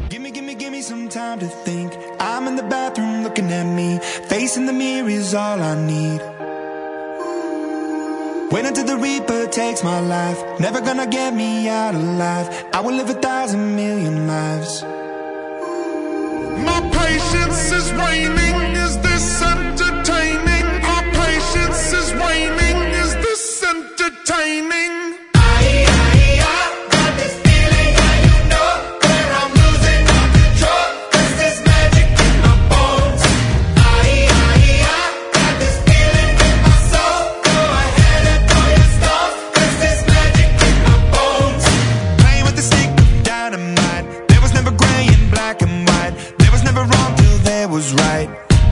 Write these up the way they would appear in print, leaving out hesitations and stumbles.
Give me some time to think. I'm in the bathroom looking at me. Facing the mirror is all I need. Wait until the Reaper takes my life. Never gonna get me out alive. I will live 1,000 million lives. My patience is waning. Is this entertaining? My patience is waning. Is this entertaining? Was right.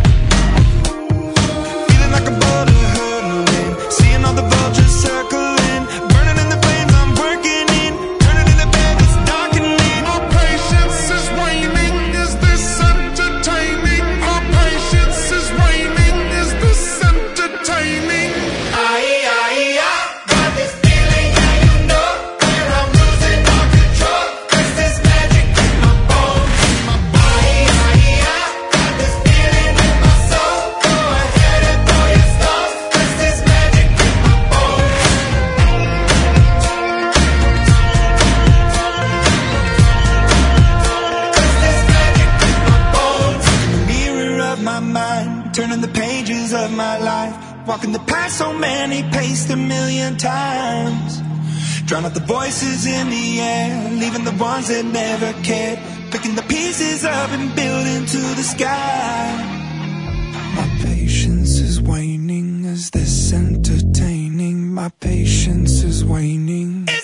Feeling like a boulder hurtling, seeing all the vultures circling, burning in the flames I'm working in, turning in the bed that's darkening. My patience is waning. Is this entertaining? My patience is waning. Is this entertaining? Got this feeling, yeah, you know, where I'm losing all control. There's this magic in my bones. Turning the pages of my life, walking the path so many paced 1,000,000 times. Drown out the voices in the air, leaving the ones that never cared. Picking the pieces up and building to the sky. My patience is waning. Is this entertaining? My patience is waning.